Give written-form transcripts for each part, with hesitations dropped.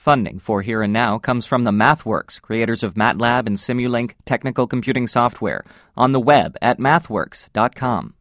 Funding for Here and Now comes from the MathWorks, creators of MATLAB and Simulink technical computing software, on the web at mathworks.com.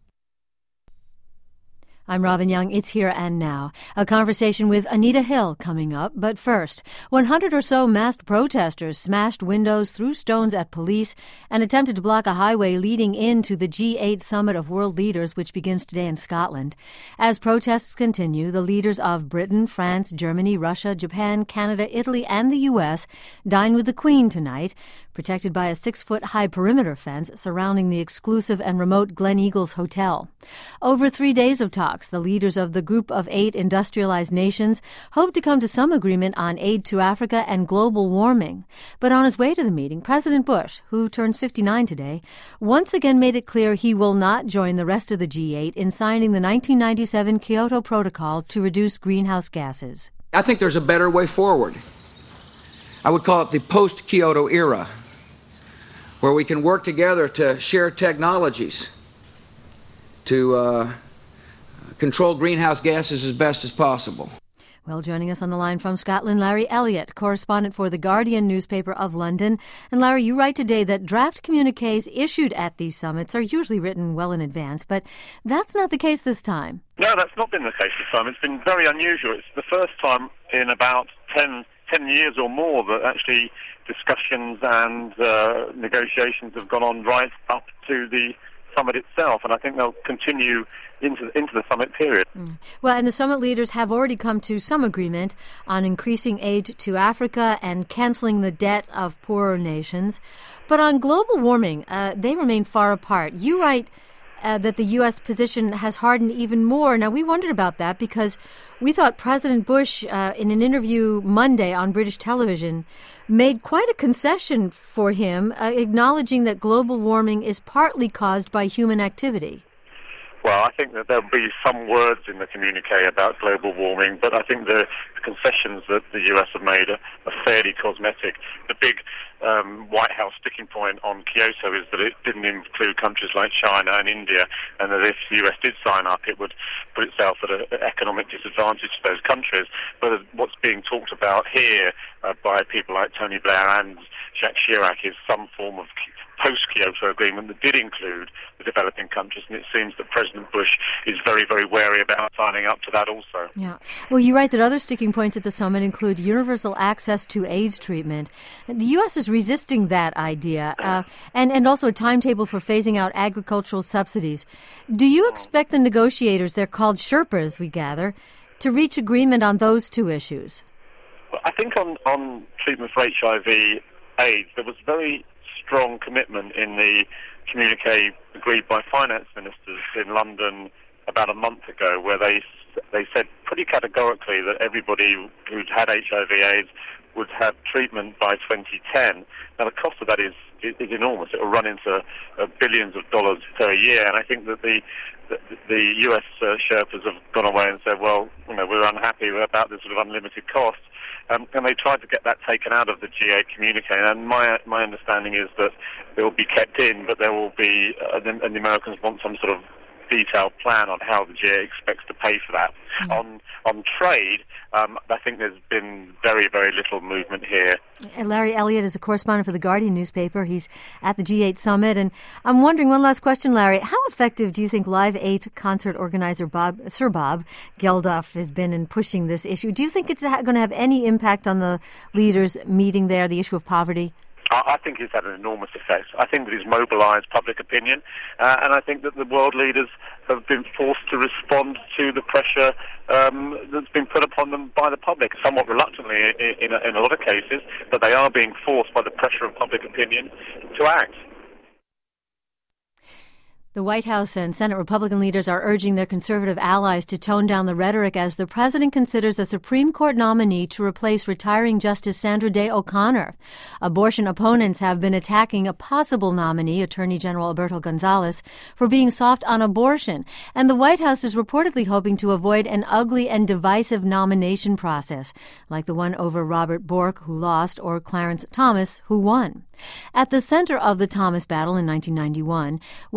I'm Robin Young. It's Here and Now. A conversation with Anita Hill coming up. But first, 100 or so masked protesters smashed windows, threw stones at police, and attempted to block a highway leading into the G8 Summit of World Leaders, which begins today in Scotland. As protests continue, the leaders of Britain, France, Germany, Russia, Japan, Canada, Italy, and the U.S. dine with the Queen tonight, protected by a 6-foot-high perimeter fence surrounding the exclusive and remote Glen Eagles Hotel. Over 3 days of talks, the leaders of the Group of 8 industrialized nations hope to come to some agreement on aid to Africa and global warming. But on his way to the meeting, President Bush, who turns 59 today, once again made it clear he will not join the rest of the G8 in signing the 1997 Kyoto Protocol to reduce greenhouse gases. I think there's a better way forward. I would call it the post-Kyoto era, where we can work together to share technologies to control greenhouse gases as best as possible. Well, joining us on the line from Scotland, Larry Elliott, correspondent for The Guardian newspaper of London. And Larry, you write today that draft communiques issued at these summits are usually written well in advance, but that's not the case this time. No, that's not been the case this time. It's been very unusual. It's the first time in about 10 years or more that actually discussions and negotiations have gone on right up to the summit itself, and I think they'll continue into the summit period. Well, and the summit leaders have already come to some agreement on increasing aid to Africa and canceling the debt of poorer nations. But on global warming, they remain far apart. You write that the U.S. position has hardened even more. Now, we wondered about that because we thought President Bush, in an interview Monday on British television, made quite a concession for him, acknowledging that global warming is partly caused by human activity. Well, I think that there'll be some words in the communique about global warming, but I think the concessions that the US have made are fairly cosmetic. The big White House sticking point on Kyoto is that it didn't include countries like China and India, and that if the US did sign up, it would put itself at an economic disadvantage to those countries. But what's being talked about here by people like Tony Blair and Jacques Chirac is some form of post-Kyoto agreement that did include the developing countries, and it seems that President Bush is very, very wary about signing up to that also. Yeah. Well, you write that other sticking points at the summit include universal access to AIDS treatment. The U.S. is resisting that idea, and also a timetable for phasing out agricultural subsidies. Do you expect the negotiators, they're called Sherpas, we gather, to reach agreement on those two issues? Well, I think on treatment for HIV/AIDS, there was very strong commitment in the communique agreed by finance ministers in London about a month ago, where they said pretty categorically that everybody who'd had HIV/AIDS would have treatment by 2010. Now, the cost of that is enormous. It will run into billions of dollars per year, and I think that the US Sherpas have gone away and said, well, we're unhappy about this sort of unlimited cost. And they tried to get that taken out of the G8 communique. And my understanding is that it will be kept in, but there will be, and the Americans want some sort of detailed plan on how the G8 expects to pay for that. On trade, I think there's been very, very little movement here. And Larry Elliott is a correspondent for The Guardian newspaper. He's at the G8 summit. And I'm wondering, one last question, Larry, how effective do you think Live 8 concert organizer Sir Bob Geldof has been in pushing this issue? Do you think it's going to have any impact on the leaders meeting there, the issue of poverty? I think it's had an enormous effect. I think that it's mobilized public opinion, and I think that the world leaders have been forced to respond to the pressure that's been put upon them by the public, somewhat reluctantly in a lot of cases, but they are being forced by the pressure of public opinion to act. The White House and Senate Republican leaders are urging their conservative allies to tone down the rhetoric as the president considers a Supreme Court nominee to replace retiring Justice Sandra Day O'Connor. Abortion opponents have been attacking a possible nominee, Attorney General Alberto Gonzales, for being soft on abortion. And the White House is reportedly hoping to avoid an ugly and divisive nomination process, like the one over Robert Bork, who lost, or Clarence Thomas, who won. At the center of the Thomas battle in 1991 was the then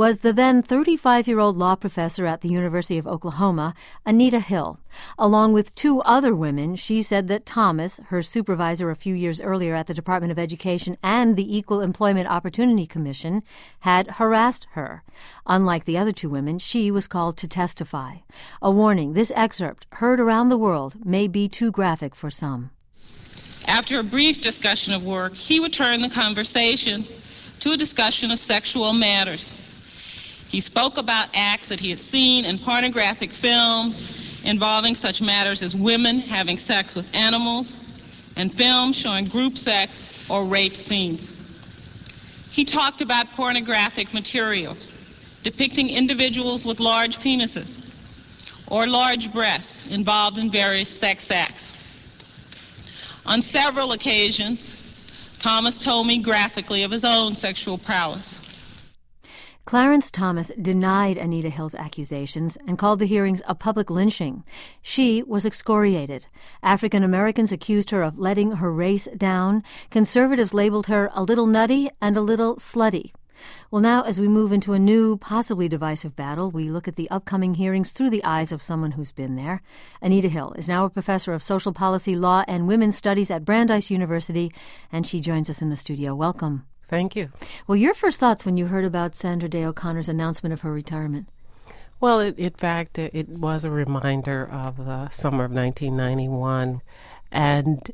then 35-year-old law professor at the University of Oklahoma, Anita Hill. Along with two other women, she said that Thomas, her supervisor a few years earlier at the Department of Education and the Equal Employment Opportunity Commission, had harassed her. Unlike the other two women, she was called to testify. A warning, this excerpt, heard around the world, may be too graphic for some. After a brief discussion of work, he would turn the conversation to a discussion of sexual matters. He spoke about acts that he had seen in pornographic films involving such matters as women having sex with animals and films showing group sex or rape scenes. He talked about pornographic materials depicting individuals with large penises or large breasts involved in various sex acts. On several occasions, Thomas told me graphically of his own sexual prowess. Clarence Thomas denied Anita Hill's accusations and called the hearings a public lynching. She was excoriated. African Americans accused her of letting her race down. Conservatives labeled her a little nutty and a little slutty. Well, now, as we move into a new, possibly divisive battle, we look at the upcoming hearings through the eyes of someone who's been there. Anita Hill is now a professor of social policy, law, and women's studies at Brandeis University, and she joins us in the studio. Welcome. Thank you. Well, your first thoughts when you heard about Sandra Day O'Connor's announcement of her retirement? Well, in fact, it was a reminder of the summer of 1991, and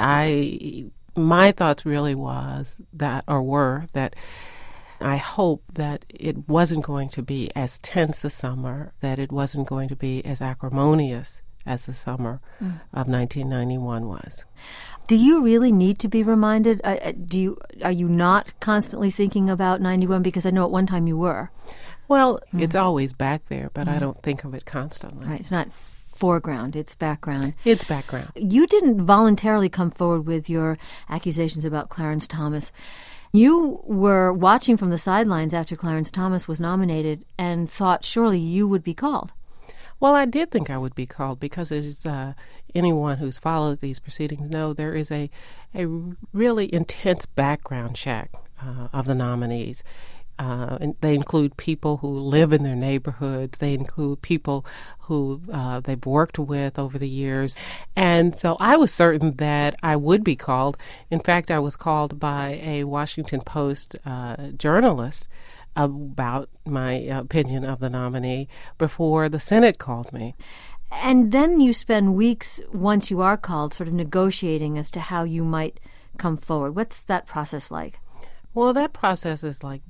my thoughts really were that I hope that it wasn't going to be as tense a summer, that it wasn't going to be as acrimonious as the summer of 1991 was. Do you really need to be reminded? Are you not constantly thinking about 91? Because I know at one time you were. Well, it's always back there, but I don't think of it constantly. Right, it's not foreground, it's background. It's background. You didn't voluntarily come forward with your accusations about Clarence Thomas. You were watching from the sidelines after Clarence Thomas was nominated and thought surely you would be called. Well, I did think I would be called because, as anyone who's followed these proceedings know, there is a really intense background check of the nominees. And they include people who live in their neighborhoods. They include people who they've worked with over the years. And so I was certain that I would be called. In fact, I was called by a Washington Post journalist about my opinion of the nominee before the Senate called me. And then you spend weeks, once you are called, sort of negotiating as to how you might come forward. What's that process like? Well, that process is like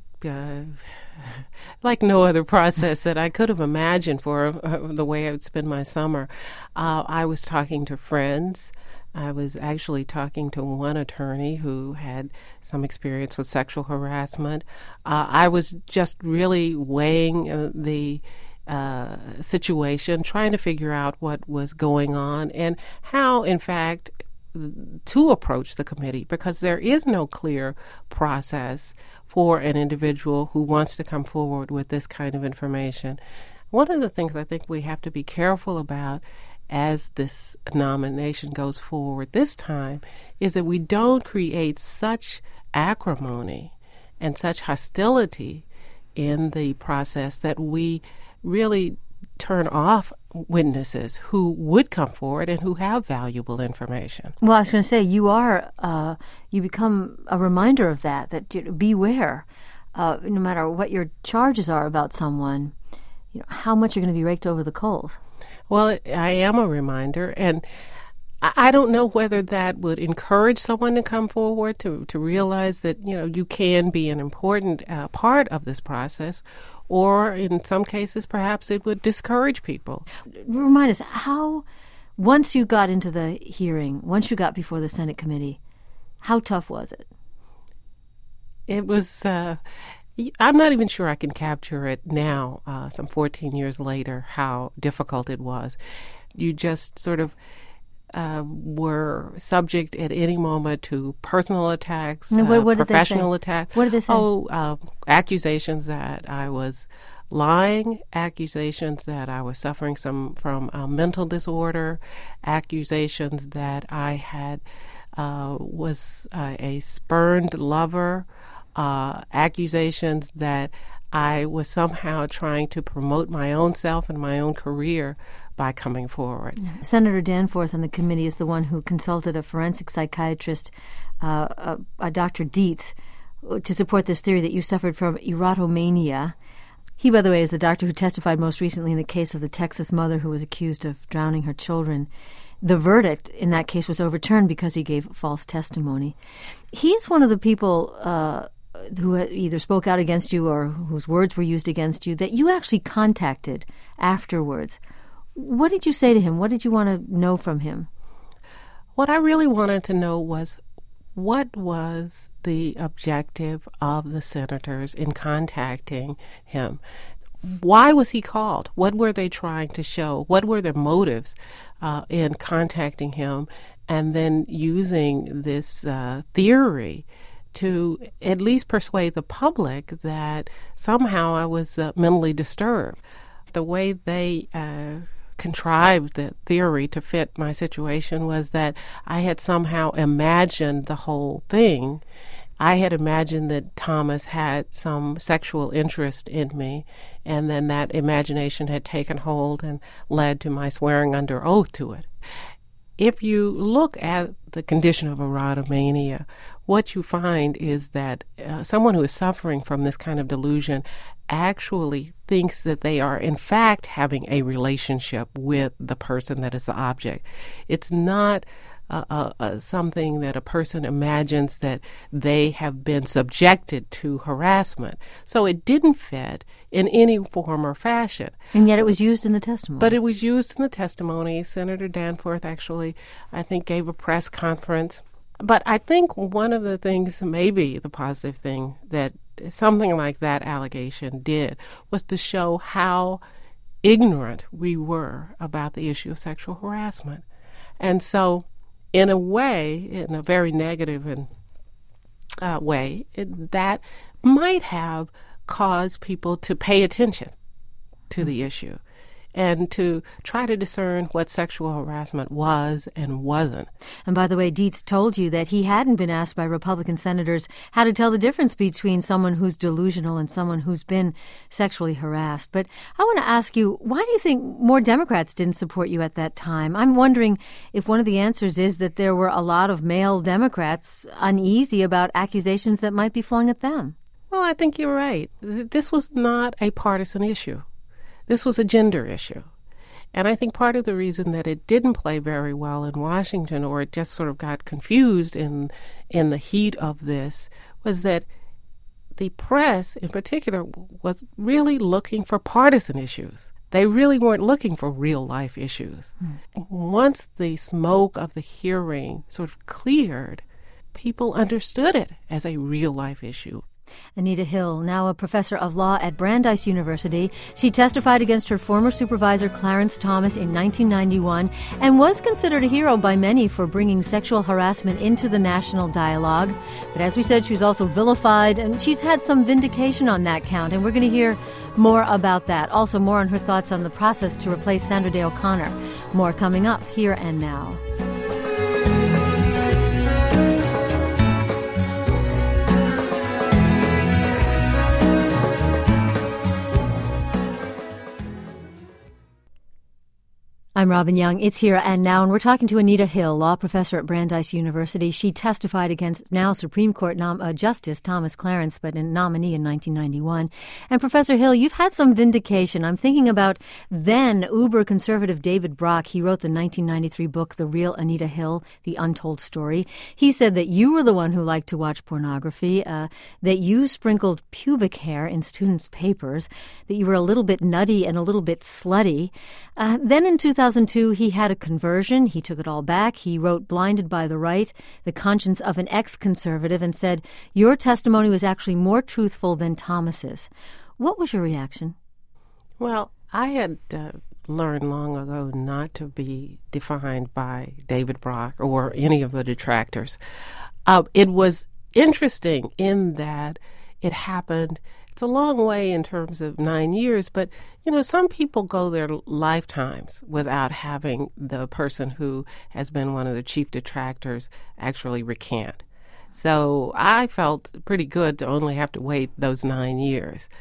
no other process that I could have imagined for the way I would spend my summer. I was talking to friends. I was actually talking to one attorney who had some experience with sexual harassment. I was just really weighing the situation, trying to figure out what was going on and how, in fact, to approach the committee, because there is no clear process for an individual who wants to come forward with this kind of information. One of the things I think we have to be careful about as this nomination goes forward this time is that we don't create such acrimony and such hostility in the process that we really turn off witnesses who would come forward and who have valuable information. Well, I was going to say, you become a reminder of that beware, no matter what your charges are about someone, how much you're going to be raked over the coals. Well, I am a reminder, and I don't know whether that would encourage someone to come forward to realize that, you can be an important part of this process, or in some cases, perhaps it would discourage people. Remind us, how, once you got into the hearing, once you got before the Senate committee, how tough was it? It was, I'm not even sure I can capture it now, some 14 years later, how difficult it was. You just sort of were subject at any moment to personal attacks, professional attacks. What did they say? Accusations that I was lying, accusations that I was suffering from a mental disorder, accusations that I had was a spurned lover, accusations that I was somehow trying to promote my own self and my own career by coming forward. Senator Danforth on the committee is the one who consulted a forensic psychiatrist, Dr. Dietz, to support this theory that you suffered from erotomania. He, by the way, is the doctor who testified most recently in the case of the Texas mother who was accused of drowning her children. The verdict in that case was overturned because he gave false testimony. He's one of the people who either spoke out against you or whose words were used against you that you actually contacted afterwards. What did you say to him? What did you want to know from him? What I really wanted to know was, what was the objective of the senators in contacting him? Why was he called? What were they trying to show? What were their motives in contacting him and then using this theory to at least persuade the public that somehow I was mentally disturbed? The way they contrived the theory to fit my situation was that I had somehow imagined the whole thing. I had imagined that Thomas had some sexual interest in me, and then that imagination had taken hold and led to my swearing under oath to it. If you look at the condition of erotomania, what you find is that someone who is suffering from this kind of delusion actually thinks that they are in fact having a relationship with the person that is the object. It's not something that a person imagines that they have been subjected to harassment. So it didn't fit in any form or fashion. And yet it was used in the testimony. But it was used in the testimony. Senator Danforth actually, I think, gave a press conference. But I think one of the things, maybe the positive thing, that something like that allegation did was to show how ignorant we were about the issue of sexual harassment. And so, in a way, in a very negative way, that might have caused people to pay attention to the issue and to try to discern what sexual harassment was and wasn't. And by the way, Dietz told you that he hadn't been asked by Republican senators how to tell the difference between someone who's delusional and someone who's been sexually harassed. But I want to ask you, why do you think more Democrats didn't support you at that time? I'm wondering if one of the answers is that there were a lot of male Democrats uneasy about accusations that might be flung at them. Well, I think you're right. This was not a partisan issue. This was a gender issue. And I think part of the reason that it didn't play very well in Washington, or it just sort of got confused in the heat of this, was that the press in particular was really looking for partisan issues. They really weren't looking for real-life issues. Once the smoke of the hearing sort of cleared, people understood it as a real-life issue. Anita Hill, now a professor of law at Brandeis University. She testified against her former supervisor, Clarence Thomas, in 1991 and was considered a hero by many for bringing sexual harassment into the national dialogue. But as we said, she was also vilified, and she's had some vindication on that count, and we're going to hear more about that. Also, more on her thoughts on the process to replace Sandra Day O'Connor. More coming up here and now. I'm Robin Young. It's Here and Now, and we're talking to Anita Hill, law professor at Brandeis University. She testified against now Supreme Court Justice Thomas Clarence, but a nominee in 1991. And Professor Hill, you've had some vindication. I'm thinking about then uber-conservative David Brock. He wrote the 1993 book, The Real Anita Hill, The Untold Story. He said that you were the one who liked to watch pornography, that you sprinkled pubic hair in students' papers, that you were a little bit nutty and a little bit slutty. Then in 2002, he had a conversion. He took it all back. He wrote Blinded by the Right, The Conscience of an Ex-Conservative, and said, your testimony was actually more truthful than Thomas's. What was your reaction? Well, I had learned long ago not to be defined by David Brock or any of the detractors. It was interesting in that it happened. It's a long way in terms of 9 years, but, some people go their lifetimes without having the person who has been one of the chief detractors actually recant. So I felt pretty good to only have to wait those 9 years.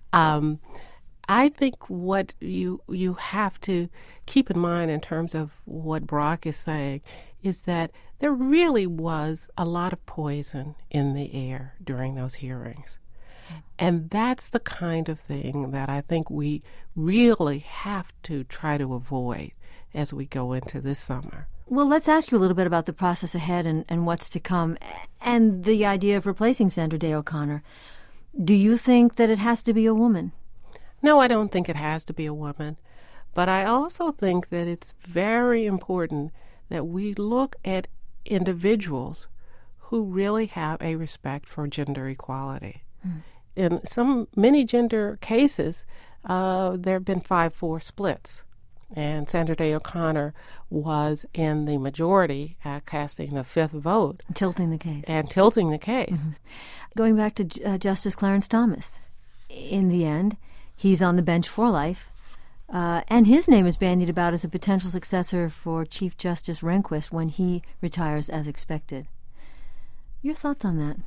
I think what you have to keep in mind in terms of what Brock is saying is that there really was a lot of poison in the air during those hearings. And that's the kind of thing that I think we really have to try to avoid as we go into this summer. Well, let's ask you a little bit about the process ahead and what's to come, and the idea of replacing Sandra Day O'Connor. Do you think that it has to be a woman? No, I don't think it has to be a woman. But I also think that it's very important that we look at individuals who really have a respect for gender equality. In many gender cases, there have been 5-4 splits. And Sandra Day O'Connor was in the majority, casting the fifth vote. Tilting the case. Mm-hmm. Going back to Justice Clarence Thomas, in the end, he's on the bench for life. And his name is bandied about as a potential successor for Chief Justice Rehnquist when he retires as expected. Your thoughts on that?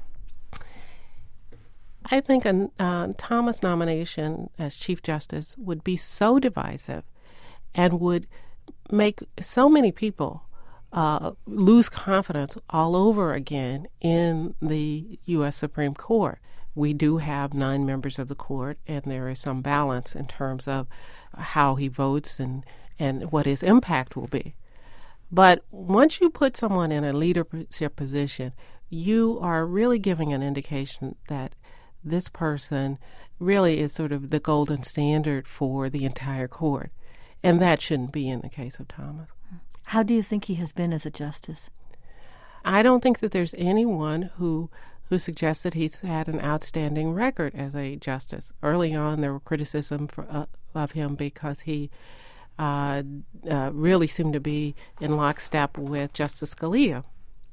I think a Thomas nomination as Chief Justice would be so divisive and would make so many people lose confidence all over again in the U.S. Supreme Court. We do have 9 members of the court, and there is some balance in terms of how he votes and what his impact will be. But once you put someone in a leadership position, you are really giving an indication that this person really is sort of the golden standard for the entire court. And that shouldn't be in the case of Thomas. How do you think he has been as a justice? I don't think that there's anyone who suggests that he's had an outstanding record as a justice. Early on, there were criticism of him because he really seemed to be in lockstep with Justice Scalia.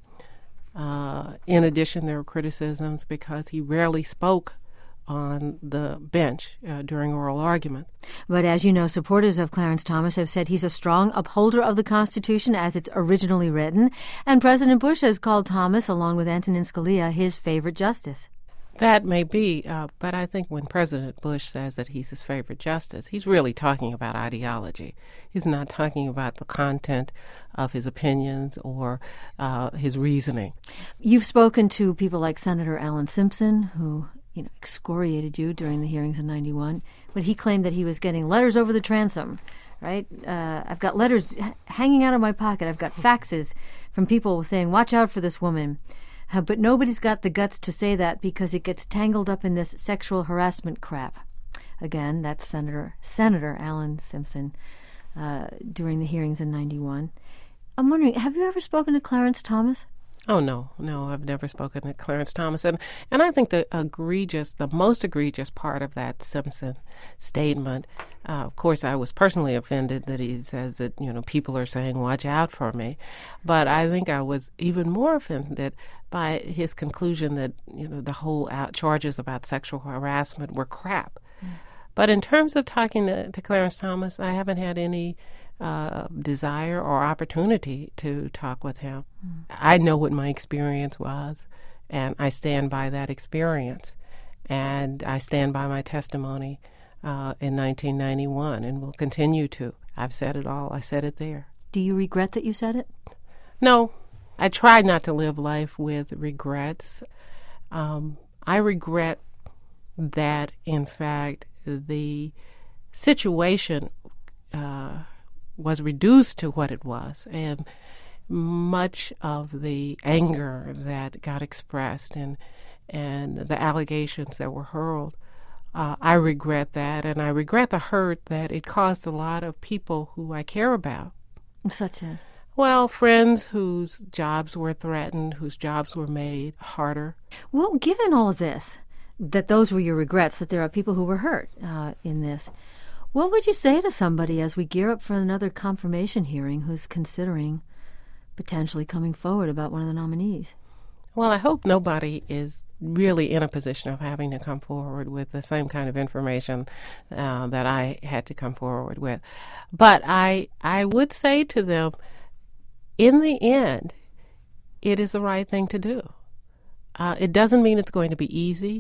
In addition, there were criticisms because he rarely spoke on the bench during oral argument. But as you know, supporters of Clarence Thomas have said he's a strong upholder of the Constitution as it's originally written, and President Bush has called Thomas, along with Antonin Scalia, his favorite justice. That may be, but I think when President Bush says that he's his favorite justice, he's really talking about ideology. He's not talking about the content of his opinions or his reasoning. You've spoken to people like Senator Alan Simpson, who excoriated you during the hearings in 91, but he claimed that he was getting letters over the transom, right? I've got letters hanging out of my pocket. I've got faxes from people saying, watch out for this woman. But nobody's got the guts to say that because it gets tangled up in this sexual harassment crap. Again, that's Senator Alan Simpson during the hearings in 91. I'm wondering, have you ever spoken to Clarence Thomas? Oh, no, I've never spoken to Clarence Thomas. And I think the most egregious part of that Simpson statement, of course, I was personally offended that he says that, people are saying, watch out for me. But I think I was even more offended by his conclusion that, the whole charges about sexual harassment were crap. But in terms of talking to Clarence Thomas, I haven't had any desire or opportunity to talk with him. I know what my experience was, and I stand by that experience. And I stand by my testimony in 1991 and will continue to. I've said it all. I said it there. Do you regret that you said it? No. I try not to live life with regrets. I regret that, in fact, the situation was reduced to what it was, and much of the anger that got expressed and the allegations that were hurled, I regret that, and I regret the hurt that it caused a lot of people who I care about. Such as? Well, friends whose jobs were threatened, whose jobs were made harder. Well, given all of this, that those were your regrets, that there are people who were hurt in this, what would you say to somebody as we gear up for another confirmation hearing who's considering potentially coming forward about one of the nominees? Well, I hope nobody is really in a position of having to come forward with the same kind of information that I had to come forward with. But I would say to them, in the end, it is the right thing to do. It doesn't mean it's going to be easy.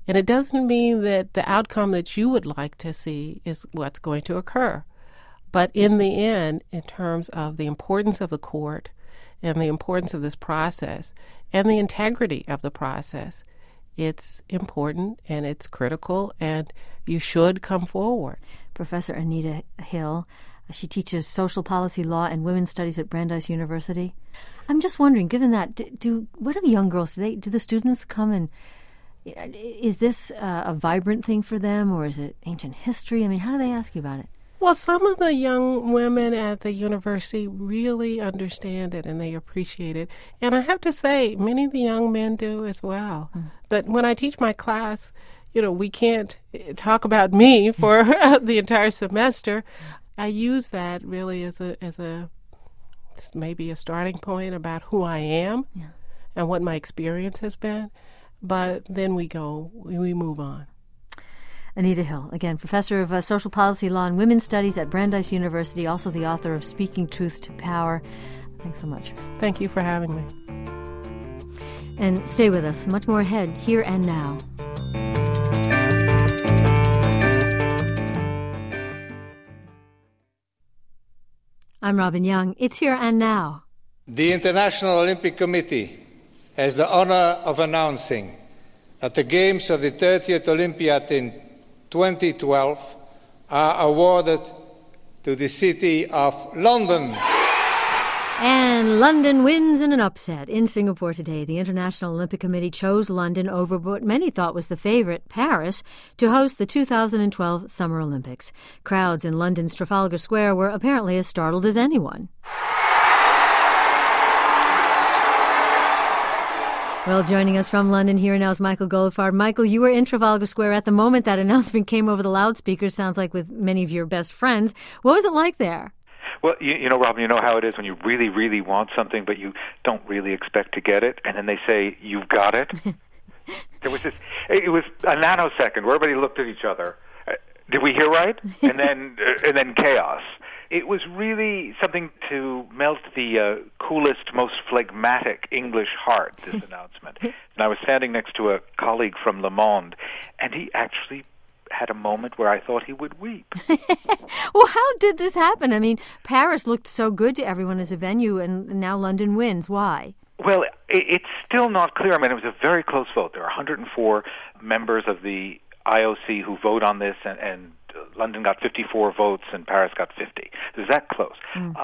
And it doesn't mean that the outcome that you would like to see is what's going to occur. But in the end, in terms of the importance of the court and the importance of this process and the integrity of the process, it's important and it's critical, and you should come forward. Professor Anita Hill, she teaches social policy law and women's studies at Brandeis University. I'm just wondering, given that, what do young girls, do the students come and, is this a vibrant thing for them, or is it ancient history? I mean, how do they ask you about it? Well, some of the young women at the university really understand it and they appreciate it. And I have to say, many of the young men do as well. But when I teach my class, we can't talk about me for the entire semester. I use that really as maybe a starting point about who I am and what my experience has been. But then we move on. Anita Hill, again, professor of social policy law and women's studies at Brandeis University, also the author of Speaking Truth to Power. Thanks so much. Thank you for having me. And stay with us. Much more ahead, Here and Now. I'm Robin Young. It's Here and Now. The International Olympic Committee has the honor of announcing that the Games of the 30th Olympiad in 2012 are awarded to the city of London. And London wins in an upset. In Singapore today, the International Olympic Committee chose London over what many thought was the favorite, Paris, to host the 2012 Summer Olympics. Crowds in London's Trafalgar Square were apparently as startled as anyone. Well, joining us from London here now is Michael Goldfarb. Michael, you were in Trafalgar Square at the moment that announcement came over the loudspeakers, sounds like with many of your best friends. What was it like there? Well, Robin, you know how it is when you really, really want something, but you don't really expect to get it, and then they say, you've got it. It was a nanosecond where everybody looked at each other. Did we hear right? And then chaos. It was really something to melt the coolest, most phlegmatic English heart, this announcement. And I was standing next to a colleague from Le Monde, and he actually had a moment where I thought he would weep. Well, how did this happen? I mean, Paris looked so good to everyone as a venue, and now London wins. Why? Well, it's still not clear. I mean, it was a very close vote. There are 104 members of the IOC who vote on this, and London got 54 votes and Paris got 50. It was that close.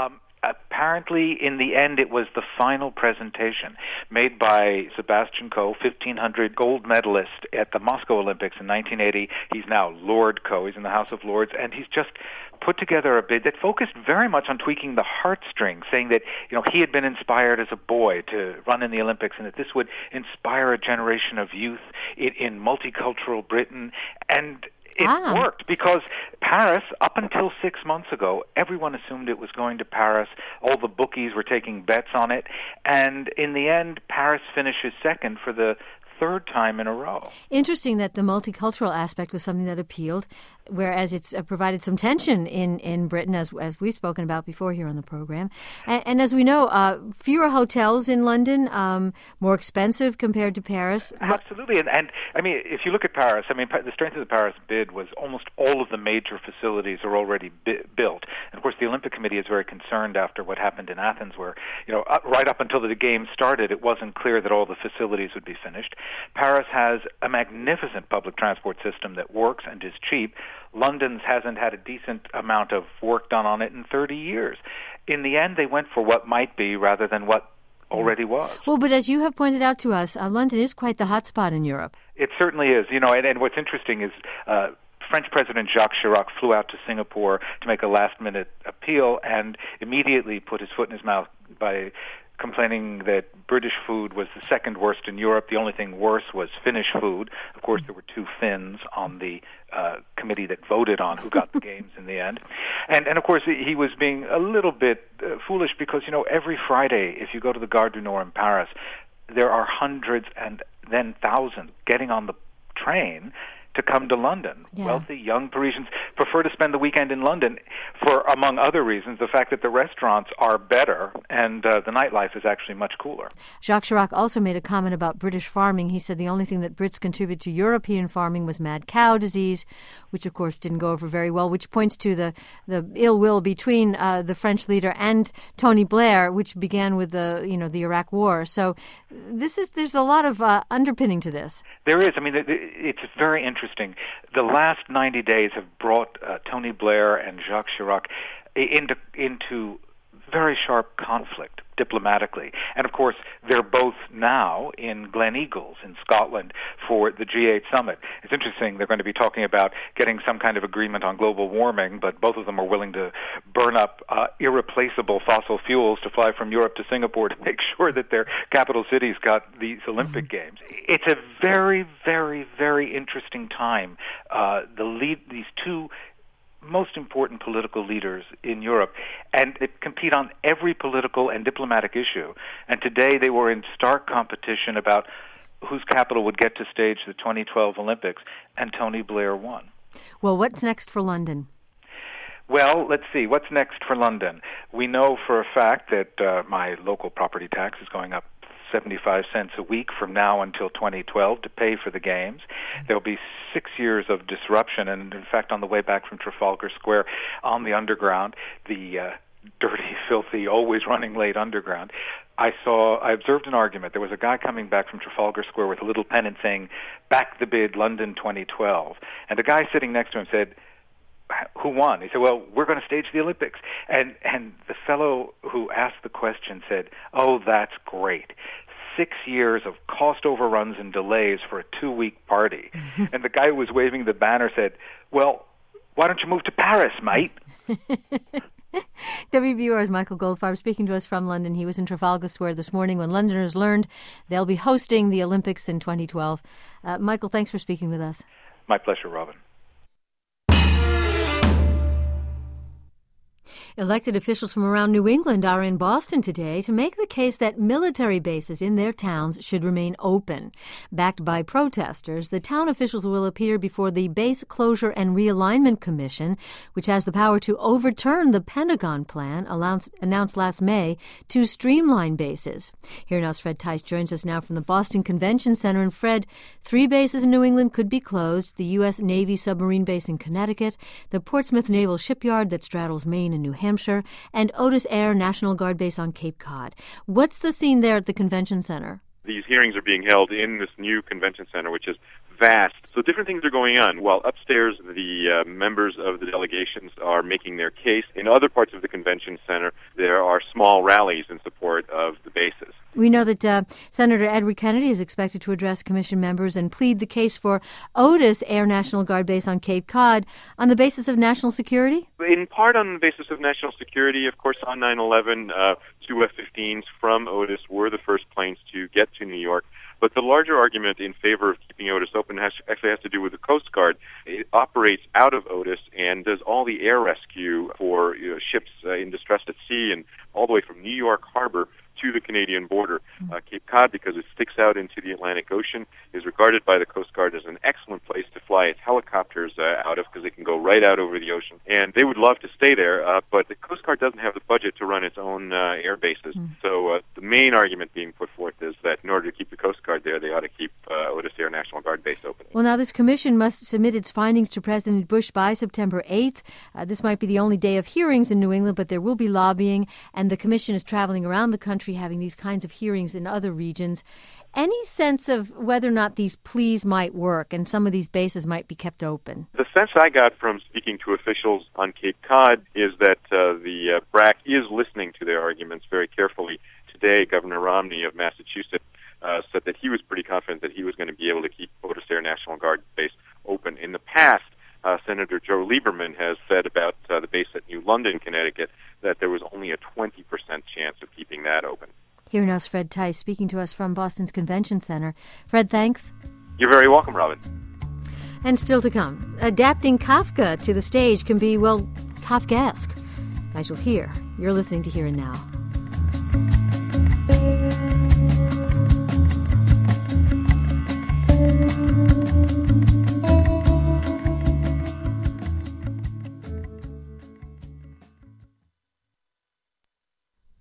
Apparently, in the end, it was the final presentation made by Sebastian Coe, 1500 gold medalist at the Moscow Olympics in 1980. He's now Lord Coe. He's in the House of Lords, and he's just put together a bid that focused very much on tweaking the heartstrings, saying that he had been inspired as a boy to run in the Olympics, and that this would inspire a generation of youth in multicultural Britain. And it worked, because Paris, up until 6 months ago, everyone assumed it was going to Paris. All the bookies were taking bets on it. And in the end, Paris finishes second for the third time in a row. Interesting that the multicultural aspect was something that appealed, whereas it's provided some tension in Britain, as we've spoken about before here on the program. And as we know, fewer hotels in London, more expensive compared to Paris. Absolutely. And I mean, if you look at Paris, I mean, the strength of the Paris bid was almost all of the major facilities are already built. And of course, the Olympic Committee is very concerned after what happened in Athens, where, right up until the Games started, it wasn't clear that all the facilities would be finished. Paris has a magnificent public transport system that works and is cheap. London's hasn't had a decent amount of work done on it in 30 years. In the end, they went for what might be rather than what already was. Well, but as you have pointed out to us, London is quite the hotspot in Europe. It certainly is. And what's interesting is French President Jacques Chirac flew out to Singapore to make a last-minute appeal and immediately put his foot in his mouth by complaining that British food was the second worst in Europe. The only thing worse was Finnish food. Of course, there were two Finns on the committee that voted on who got the games in the end. And of course, he was being a little bit foolish because, every Friday, if you go to the Gare du Nord in Paris, there are hundreds and then thousands getting on the train to come to London. Yeah. Wealthy, young Parisians prefer to spend the weekend in London for, among other reasons, the fact that the restaurants are better and the nightlife is actually much cooler. Jacques Chirac also made a comment about British farming. He said the only thing that Brits contributed to European farming was mad cow disease, which of course didn't go over very well, which points to the ill will between the French leader and Tony Blair, which began with the Iraq War. So there's a lot of underpinning to this. There is. I mean, it's very interesting. The last 90 days have brought Tony Blair and Jacques Chirac into very sharp conflict diplomatically. And of course, they're both now in Gleneagles in Scotland for the G8 summit. It's interesting, they're going to be talking about getting some kind of agreement on global warming, but both of them are willing to burn up irreplaceable fossil fuels to fly from Europe to Singapore to make sure that their capital cities got these Olympic Games. It's a very, very, very interesting time. These two most important political leaders in Europe, and they compete on every political and diplomatic issue. And today they were in stark competition about whose capital would get to stage the 2012 Olympics, and Tony Blair won. Well, what's next for London? Well, let's see. What's next for London? We know for a fact that my local property tax is going up 75 cents a week from now until 2012 to pay for the Games. There'll be 6 years of disruption, and in fact, on the way back from Trafalgar Square on the Underground, the dirty, filthy, always running late Underground, I observed an argument. There was a guy coming back from Trafalgar Square with a little pennant saying, "Back the bid, London 2012." And the guy sitting next to him said, "Who won?" He said, "Well, we're going to stage the Olympics." And the fellow who asked the question said, "Oh, that's great. 6 years of cost overruns and delays for a 2-week party." And the guy who was waving the banner said, "Well, why don't you move to Paris, mate?" WBUR's Michael Goldfarb speaking to us from London. He was in Trafalgar Square this morning when Londoners learned they'll be hosting the Olympics in 2012. Michael, thanks for speaking with us. My pleasure, Robin. Elected officials from around New England are in Boston today to make the case that military bases in their towns should remain open. Backed by protesters, the town officials will appear before the Base Closure and Realignment Commission, which has the power to overturn the Pentagon plan announced last May to streamline bases. Here now's Fred Tice joins us now from the Boston Convention Center. And Fred, 3 bases in New England could be closed: the U.S. Navy submarine base in Connecticut, the Portsmouth Naval Shipyard that straddles Maine and New Hampshire, and Otis Air National Guard Base on Cape Cod. What's the scene there at the Convention Center? These hearings are being held in this new convention center, which is vast. So different things are going on. While upstairs, the members of the delegations are making their case. In other parts of the convention center, there are small rallies in support of the bases. We know that Senator Edward Kennedy is expected to address commission members and plead the case for Otis Air National Guard Base on Cape Cod on the basis of national security? In part on the basis of national security. Of course, on 9/11, 2 F-15s from Otis were the first planes to get to New York. But the larger argument in favor of keeping Otis open actually has to do with the Coast Guard. It operates out of Otis and does all the air rescue for ships in distress at sea, and all the way from New York Harbor to the Canadian border. Cape Cod, because it sticks out into the Atlantic Ocean, is regarded by the Coast Guard as an excellent place to fly its helicopters out of, because they can go right out over the ocean. And they would love to stay there, but the Coast Guard doesn't have the budget to run its own air bases. So the main argument being put forth is that in order to keep the Coast Guard there, they ought to keep Otis Air National Guard Base open. Well, now this commission must submit its findings to President Bush by September 8th. This might be the only day of hearings in New England, but there will be lobbying, and the commission is traveling around the country having these kinds of hearings in other regions. Any sense of whether or not these pleas might work and some of these bases might be kept open? The sense I got from speaking to officials on Cape Cod is that the BRAC is listening to their arguments very carefully. Today, Governor Romney of Massachusetts said that he was pretty confident that he was going to be able to keep Otis Air National Guard Base open. In the past, Senator Joe Lieberman has said about the base at New London, Connecticut, that there was only a 20% chance of keeping that open. Here now's Fred Tice speaking to us from Boston's Convention Center. Fred, thanks. You're very welcome, Robin. And still to come, adapting Kafka to the stage can be, well, Kafkaesque. As you'll hear, you're listening to Here and Now.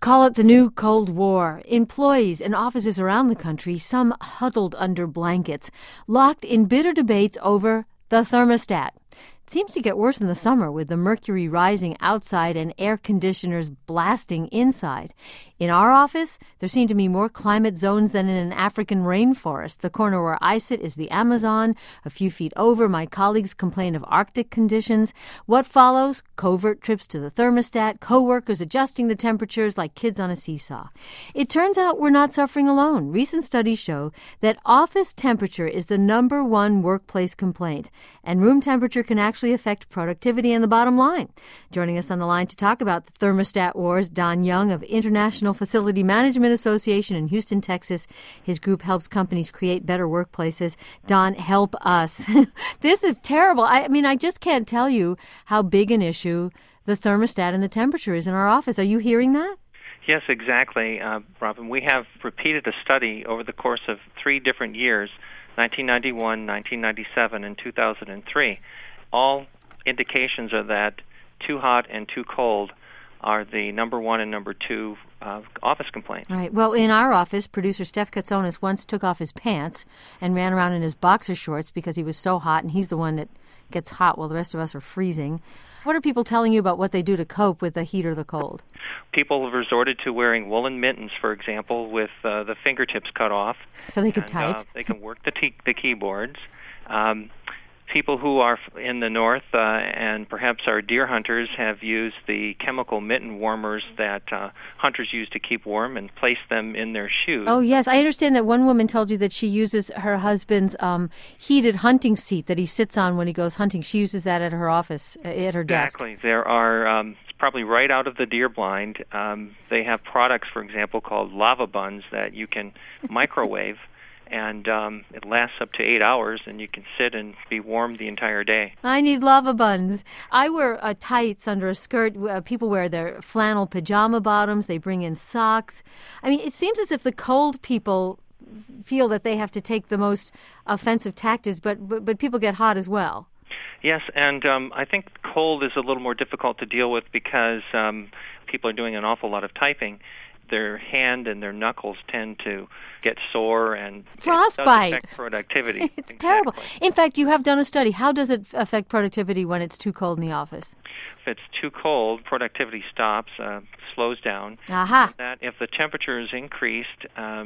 Call it the new Cold War. Employees in offices around the country, some huddled under blankets, locked in bitter debates over the thermostat. It seems to get worse in the summer with the mercury rising outside and air conditioners blasting inside. In our office, there seem to be more climate zones than in an African rainforest. The corner where I sit is the Amazon. A few feet over, my colleagues complain of Arctic conditions. What follows? Covert trips to the thermostat, co-workers adjusting the temperatures like kids on a seesaw. It turns out we're not suffering alone. Recent studies show that office temperature is the number one workplace complaint, and room temperature can actually affect productivity and the bottom line. Joining us on the line to talk about the thermostat wars, Don Young of International Facility Management Association in Houston, Texas. His group helps companies create better workplaces. Don, help us. This is terrible. I mean, I just can't tell you how big an issue the thermostat and the temperature is in our office. Are you hearing that? Yes, exactly, Robin. We have repeated a study over the course of 3 different years, 1991, 1997, and 2003. All indications are that too hot and too cold are the number one and number two office complaints. Right. Well, in our office, producer Steph Katsonis once took off his pants and ran around in his boxer shorts because he was so hot, and he's the one that gets hot while the rest of us are freezing. What are people telling you about what they do to cope with the heat or the cold? People have resorted to wearing woolen mittens, for example, with the fingertips cut off. So they could type. They can work the keyboards. People who are in the north and perhaps are deer hunters have used the chemical mitten warmers that hunters use to keep warm and place them in their shoes. Oh, yes. I understand that one woman told you that she uses her husband's heated hunting seat that he sits on when he goes hunting. She uses that at her office, at her desk. Exactly. There are, it's probably right out of the deer blind. They have products, for example, called lava buns that you can microwave. And it lasts up to 8 hours, and you can sit and be warm the entire day. I need lava buns. I wear tights under a skirt. People wear their flannel pajama bottoms. They bring in socks. I mean, it seems as if the cold people feel that they have to take the most offensive tactics, but people get hot as well. Yes, and I think cold is a little more difficult to deal with because people are doing an awful lot of typing. Their hand and their knuckles tend to get sore and frostbite. It does affect productivity. It's terrible. In fact, you have done a study. How does it affect productivity when it's too cold in the office? If it's too cold, productivity stops, slows down. Aha. That if the temperature is increased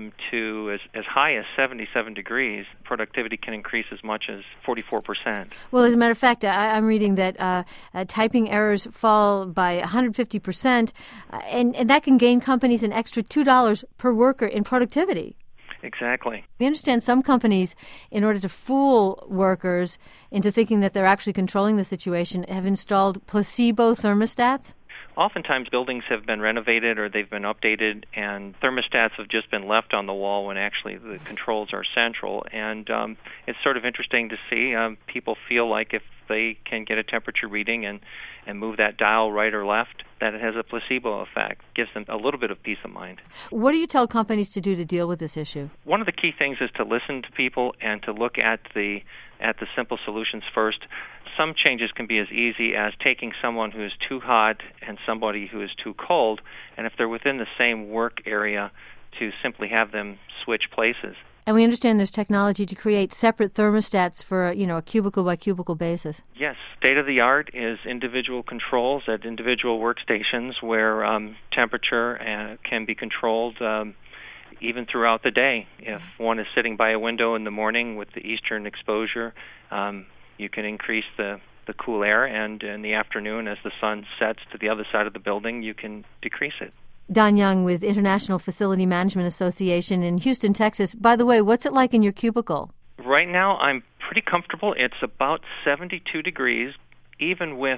to as high as 77 degrees, productivity can increase as much as 44%. Well, as a matter of fact, I'm reading that typing errors fall by 150%, and that can gain companies an extra $2 per worker in productivity. Exactly. We understand some companies, in order to fool workers into thinking that they're actually controlling the situation, have installed placebo thermostats. Oftentimes buildings have been renovated or they've been updated, and thermostats have just been left on the wall when actually the controls are central. And it's sort of interesting to see people feel like if they can get a temperature reading and move that dial right or left, that it has a placebo effect. Gives them a little bit of peace of mind. What do you tell companies to do to deal with this issue? One of the key things is to listen to people and to look at the simple solutions first. Some changes can be as easy as taking someone who is too hot and somebody who is too cold, and if they're within the same work area, to simply have them switch places. And we understand there's technology to create separate thermostats for, a cubicle-by-cubicle basis. Yes. State-of-the-art is individual controls at individual workstations where temperature can be controlled even throughout the day. If one is sitting by a window in the morning with the eastern exposure, you can increase the cool air, and in the afternoon as the sun sets to the other side of the building, you can decrease it. Don Young with International Facility Management Association in Houston, Texas. By the way, what's it like in your cubicle? Right now, I'm pretty comfortable. It's about 72 degrees, even with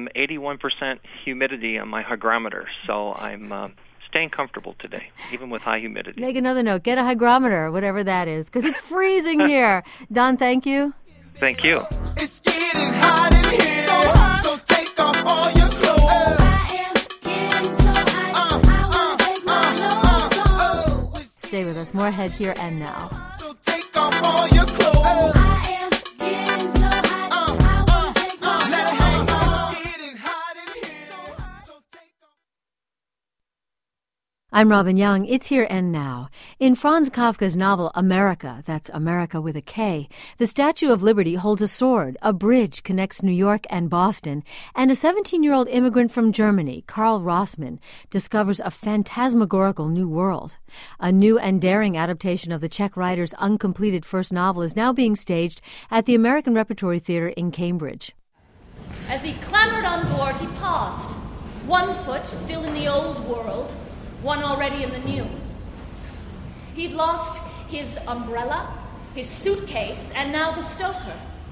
81% humidity on my hygrometer. So I'm staying comfortable today, even with high humidity. Make another note. Get a hygrometer, whatever that is, because it's freezing here. Don, thank you. Thank you. It's getting hot in here, so take off all your clothes. Stay with us. More ahead here and now. So take off all your clothes. I'm Robin Young. It's Here and Now. In Franz Kafka's novel America, that's America with a K, the Statue of Liberty holds a sword, a bridge connects New York and Boston, and a 17-year-old immigrant from Germany, Karl Rossmann, discovers a phantasmagorical new world. A new and daring adaptation of the Czech writer's uncompleted first novel is now being staged at the American Repertory Theatre in Cambridge. As he clambered on board, he paused, one foot still in the old world, one already in the new. He'd lost his umbrella, his suitcase, and now the stoker.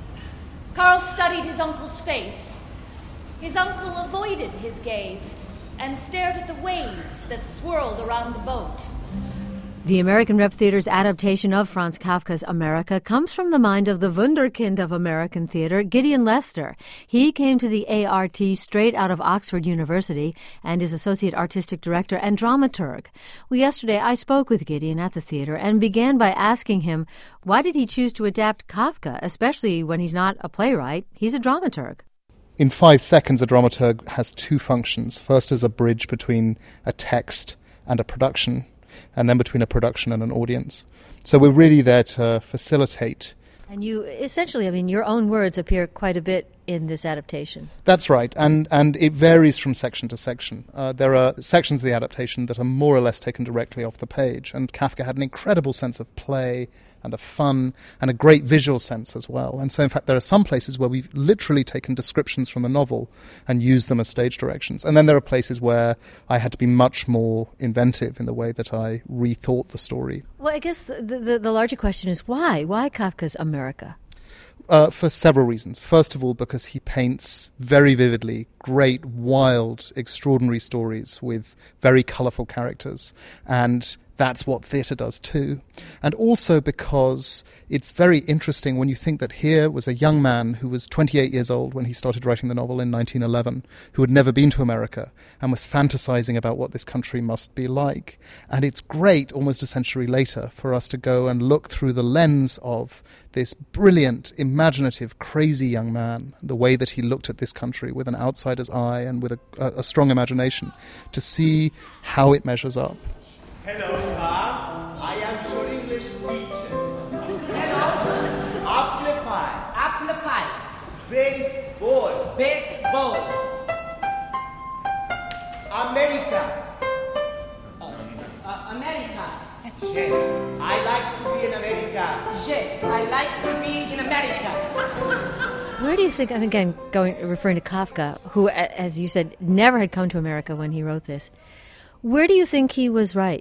Karl studied his uncle's face. His uncle avoided his gaze and stared at the waves that swirled around the boat. The American Rep Theater's adaptation of Franz Kafka's America comes from the mind of the wunderkind of American theater, Gideon Lester. He came to the ART straight out of Oxford University and is Associate Artistic Director and Dramaturg. Well, yesterday I spoke with Gideon at the theater and began by asking him, why did he choose to adapt Kafka, especially when he's not a playwright, he's a dramaturg? In 5 seconds, a dramaturg has two functions. First as a bridge between a text and a production, and then between a production and an audience. So we're really there to facilitate. And you, essentially, your own words appear quite a bit in this adaptation. That's right, and it varies from section to section. There are sections of the adaptation that are more or less taken directly off the page, and Kafka had an incredible sense of play and of fun and a great visual sense as well. And so, in fact, there are some places where we've literally taken descriptions from the novel and used them as stage directions. And then there are places where I had to be much more inventive in the way that I rethought the story. Well, I guess the larger question is why? Why Kafka's America? For several reasons. First of all, because he paints very vividly great, wild, extraordinary stories with very colourful characters. And that's what theatre does too. And also because it's very interesting when you think that here was a young man who was 28 years old when he started writing the novel in 1911, who had never been to America and was fantasizing about what this country must be like. And it's great, almost a century later, for us to go and look through the lens of this brilliant, imaginative, crazy young man, the way that he looked at this country with an outsider's eye and with a strong imagination, to see how it measures up. Hello, I am your English teacher. Hello. Apple pie. Apple pie. Baseball. Baseball. America. America. Yes, I like to be in America. Yes, I like to be in America. Where do you think, again, referring to Kafka, who, as you said, never had come to America when he wrote this, where do you think he was right?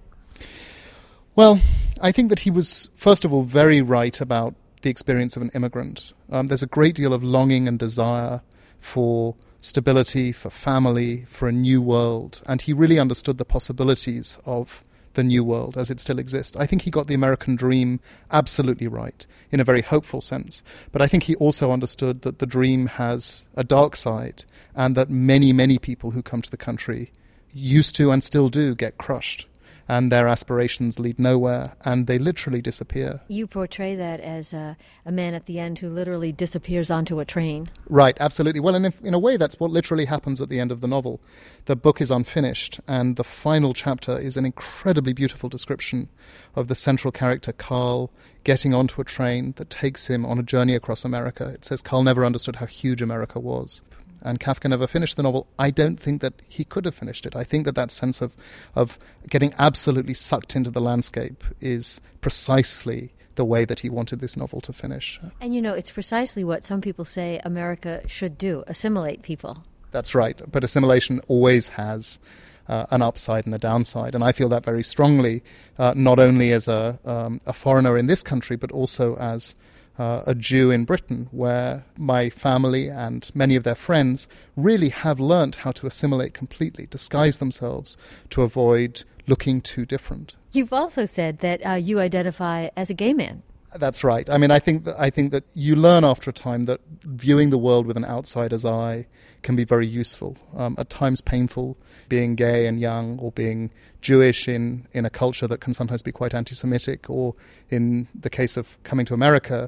Well, I think that he was, first of all, very right about the experience of an immigrant. There's a great deal of longing and desire for stability, for family, for a new world, and he really understood the possibilities of the new world as it still exists. I think he got the American dream absolutely right, in a very hopeful sense. But I think he also understood that the dream has a dark side, and that many, many people who come to the country used to and still do get crushed, and their aspirations lead nowhere, and they literally disappear. You portray that as a man at the end who literally disappears onto a train. Right, absolutely. Well, and in a way, that's what literally happens at the end of the novel. The book is unfinished, and the final chapter is an incredibly beautiful description of the central character, Karl, getting onto a train that takes him on a journey across America. It says Karl never understood how huge America was. And Kafka never finished the novel. I don't think that he could have finished it. I think that sense of getting absolutely sucked into the landscape is precisely the way that he wanted this novel to finish. And it's precisely what some people say America should do, assimilate people. That's right. But assimilation always has an upside and a downside. And I feel that very strongly, not only as a foreigner in this country, but also as a Jew in Britain, where my family and many of their friends really have learnt how to assimilate completely, disguise themselves to avoid looking too different. You've also said that you identify as a gay man. That's right. I think that you learn after a time that viewing the world with an outsider's eye can be very useful. At times painful, being gay and young, or being Jewish in a culture that can sometimes be quite anti-Semitic, or in the case of coming to America,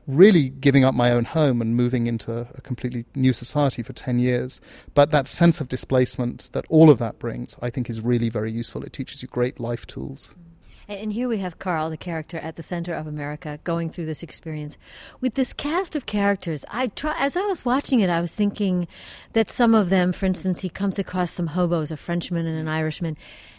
really giving up my own home and moving into a completely new society for 10 years. But that sense of displacement that all of that brings, I think, is really very useful. It teaches you great life tools. And here we have Carl, the character at the center of America, going through this experience. With this cast of characters, as I was watching it, I was thinking that some of them, for instance, he comes across some hobos, a Frenchman and an Irishman.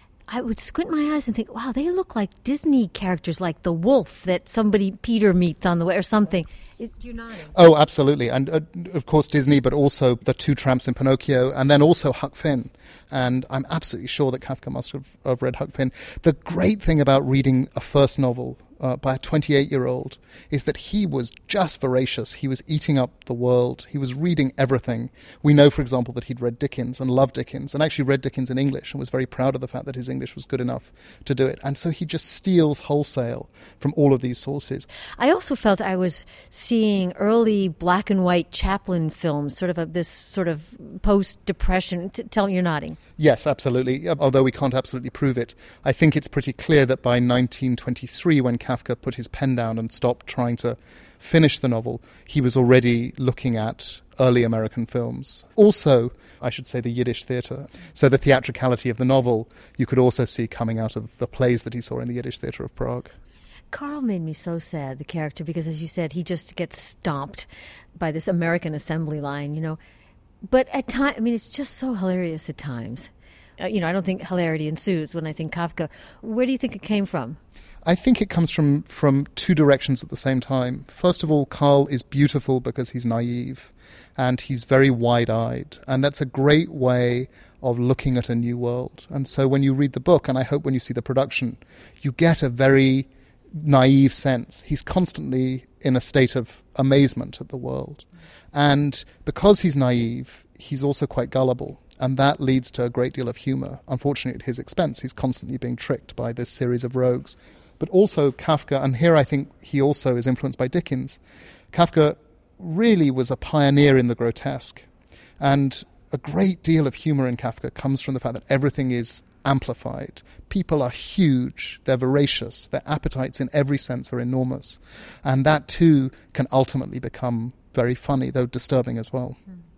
I would squint my eyes and think, wow, they look like Disney characters, like the wolf that Peter meets on the way or something. You're nodding. Oh, absolutely. And, of course, Disney, but also the two tramps in Pinocchio, and then also Huck Finn. And I'm absolutely sure that Kafka must have read Huck Finn. The great thing about reading a first novel by a 28-year-old is that he was just voracious. He was eating up the world. He was reading everything. We know, for example, that he'd read Dickens and loved Dickens and actually read Dickens in English and was very proud of the fact that his English was good enough to do it. And so he just steals wholesale from all of these sources. I also felt I was seeing early black and white Chaplin films, sort of this sort of post-Depression. You're nodding. Yes, absolutely. Although we can't absolutely prove it. I think it's pretty clear that by 1923, when Kafka put his pen down and stopped trying to finish the novel, he was already looking at early American films. Also, I should say, the Yiddish theatre. So the theatricality of the novel you could also see coming out of the plays that he saw in the Yiddish Theatre of Prague. Carl made me so sad, the character, because, as you said, he just gets stomped by this American assembly line, you know. But at times, I mean, it's just so hilarious at times. I don't think hilarity ensues when I think Kafka. Where do you think it came from? I think it comes from two directions at the same time. First of all, Carl is beautiful because he's naive and he's very wide-eyed. And that's a great way of looking at a new world. And so when you read the book, and I hope when you see the production, you get a very naive sense. He's constantly in a state of amazement at the world. And because he's naive, he's also quite gullible. And that leads to a great deal of humour. Unfortunately, at his expense, he's constantly being tricked by this series of rogues. But also Kafka, and here I think he also is influenced by Dickens, Kafka really was a pioneer in the grotesque. And a great deal of humour in Kafka comes from the fact that everything is amplified. People are huge, they're voracious, their appetites in every sense are enormous. And that too can ultimately become very funny, though disturbing as well.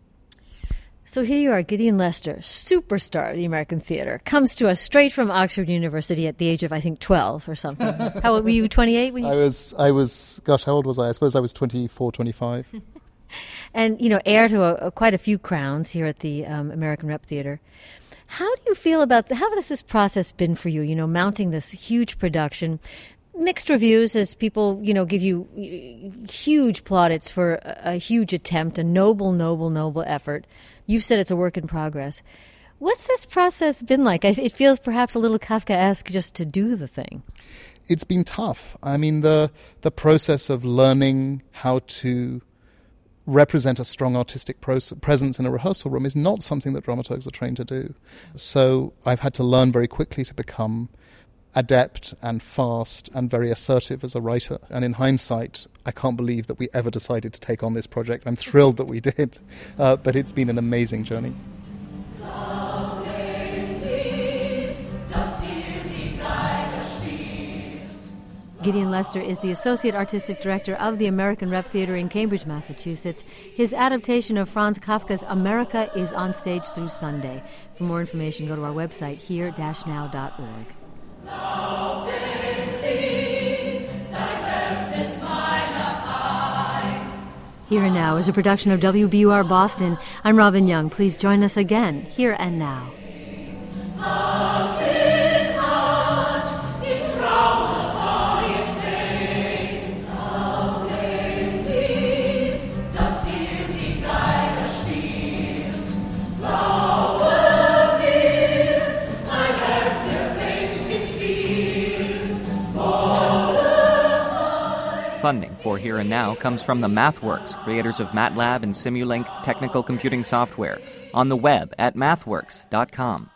So here you are, Gideon Lester, superstar of the American theatre, comes to us straight from Oxford University at the age of, I think, 12 or something. How old were you, 28? When you... I was, gosh, how old was I? I suppose I was 24, 25. And, heir to quite a few crowns here at the American Rep Theatre. How do you feel about, how has this process been for you, mounting this huge production? Mixed reviews as people, give you huge plaudits for a huge attempt, a noble effort. You've said it's a work in progress. What's this process been like? It feels perhaps a little Kafkaesque just to do the thing. It's been tough. I mean, the process of learning how to represent a strong artistic presence in a rehearsal room is not something that dramaturgs are trained to do. So I've had to learn very quickly to become adept and fast and very assertive as a writer. And in hindsight, I can't believe that we ever decided to take on this project. I'm thrilled that we did, but it's been an amazing journey. Gideon Lester is the Associate Artistic Director of the American Rep Theatre in Cambridge, Massachusetts. His adaptation of Franz Kafka's America is on stage through Sunday. For more information, go to our website, here-now.org. Here and Now is a production of WBUR Boston. I'm Robin Young. Please join us again, Here and Now. Funding for Here and Now comes from the MathWorks, creators of MATLAB and Simulink technical computing software, on the web at mathworks.com.